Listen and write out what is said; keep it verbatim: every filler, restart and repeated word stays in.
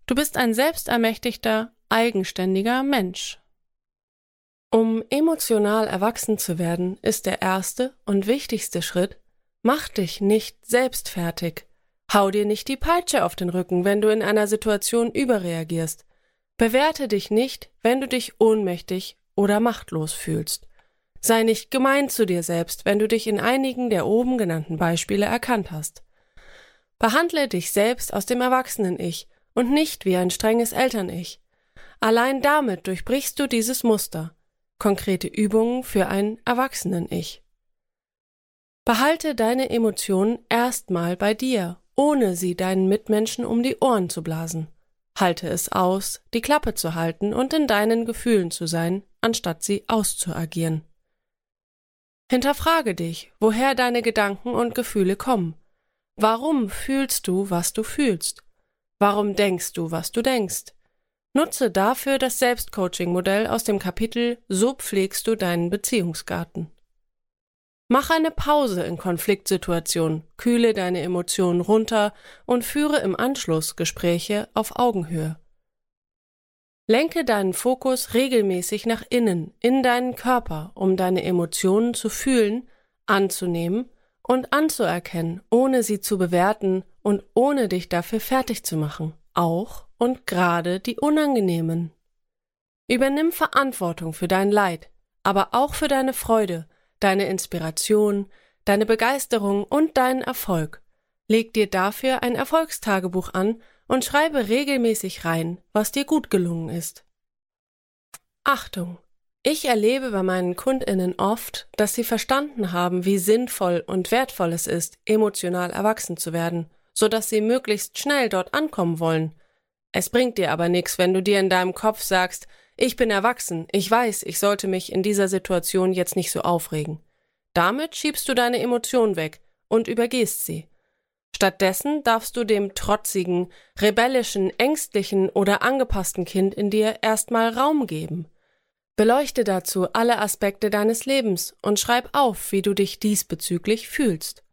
Du bist ein selbstermächtigter, eigenständiger Mensch. Um emotional erwachsen zu werden, ist der erste und wichtigste Schritt: Mach dich nicht selbst fertig. Hau dir nicht die Peitsche auf den Rücken, wenn du in einer Situation überreagierst. Bewerte dich nicht, wenn du dich ohnmächtig oder machtlos fühlst. Sei nicht gemein zu dir selbst, wenn du dich in einigen der oben genannten Beispiele erkannt hast. Behandle dich selbst aus dem Erwachsenen-Ich und nicht wie ein strenges Eltern-Ich. Allein damit durchbrichst du dieses Muster. Konkrete Übungen für ein Erwachsenen-Ich. Behalte deine Emotionen erstmal bei dir, ohne sie deinen Mitmenschen um die Ohren zu blasen. Halte es aus, die Klappe zu halten und in deinen Gefühlen zu sein, anstatt sie auszuagieren. Hinterfrage dich, woher deine Gedanken und Gefühle kommen. Warum fühlst du, was du fühlst? Warum denkst du, was du denkst? Nutze dafür das Selbstcoaching-Modell aus dem Kapitel »So pflegst du deinen Beziehungsgarten«. Mach eine Pause in Konfliktsituationen, kühle deine Emotionen runter und führe im Anschluss Gespräche auf Augenhöhe. Lenke deinen Fokus regelmäßig nach innen, in deinen Körper, um deine Emotionen zu fühlen, anzunehmen und anzuerkennen, ohne sie zu bewerten und ohne dich dafür fertig zu machen, auch und gerade die unangenehmen. Übernimm Verantwortung für dein Leid, aber auch für deine Freude, deine Inspiration, deine Begeisterung und deinen Erfolg. Leg dir dafür ein Erfolgstagebuch an und schreibe regelmäßig rein, was dir gut gelungen ist. Achtung! Ich erlebe bei meinen KundInnen oft, dass sie verstanden haben, wie sinnvoll und wertvoll es ist, emotional erwachsen zu werden, sodass sie möglichst schnell dort ankommen wollen. Es bringt dir aber nichts, wenn du dir in deinem Kopf sagst, ich bin erwachsen, ich weiß, ich sollte mich in dieser Situation jetzt nicht so aufregen. Damit schiebst du deine Emotionen weg und übergehst sie. Stattdessen darfst du dem trotzigen, rebellischen, ängstlichen oder angepassten Kind in dir erstmal Raum geben. Beleuchte dazu alle Aspekte deines Lebens und schreib auf, wie du dich diesbezüglich fühlst.